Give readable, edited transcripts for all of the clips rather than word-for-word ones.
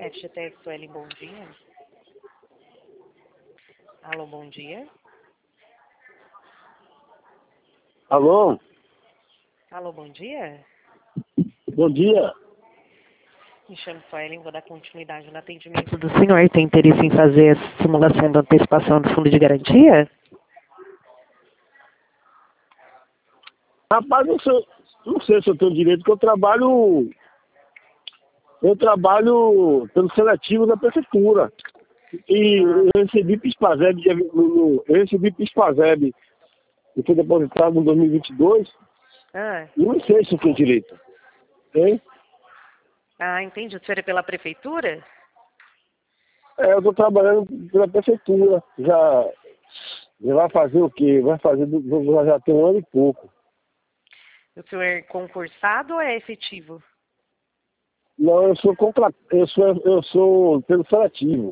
FGTS Suelen, bom dia. Alô, bom dia. Alô? Alô, bom dia. Bom dia. Me chamo Suelen, vou dar continuidade no atendimento do senhor. Tem interesse em fazer a simulação da antecipação do fundo de garantia? Rapaz, não sei se eu tenho direito, porque eu trabalho pelo seletivo da prefeitura. E eu recebi PIS/PASEB, que foi depositado em 2022, e não sei se eu tenho direito. Hein? Entendi. O senhor é pela prefeitura? Eu estou trabalhando pela prefeitura. Já vai fazer o quê? Já tem 1 ano e pouco. O senhor é concursado ou é efetivo? Não, eu sou pelo seletivo.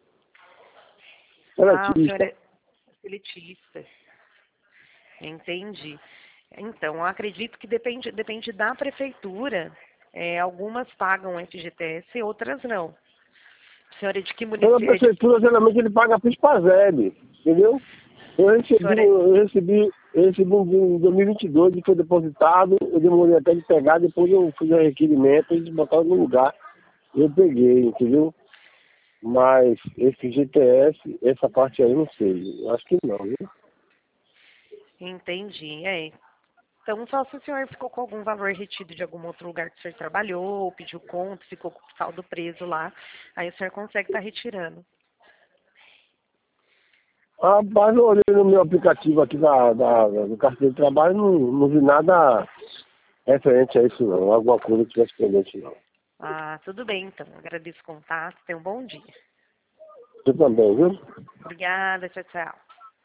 O senhor Seletista. é seletista. Entendi. Então, eu acredito que depende da prefeitura. Algumas pagam FGTS, outras não. O senhor é de que Pela município? prefeitura, geralmente ele paga PIS/PASEB, entendeu? Eu recebi em 2022 e foi depositado, eu demorei até de pegar, depois eu fiz o requerimento, eles botaram no lugar, eu peguei, entendeu? Mas esse GTS, essa parte aí, não sei, eu acho que não, viu? Entendi. Então, só se o senhor ficou com algum valor retido de algum outro lugar que o senhor trabalhou, pediu conta, ficou com o saldo preso lá, aí o senhor consegue estar retirando. Rapaz, eu olhei no meu aplicativo aqui do carteiro de trabalho, não vi nada referente a isso não, alguma coisa que tivesse pendente não. Tudo bem, então. Agradeço o contato. Tenha um bom dia. Você também, viu? Obrigada. Tchau, tchau.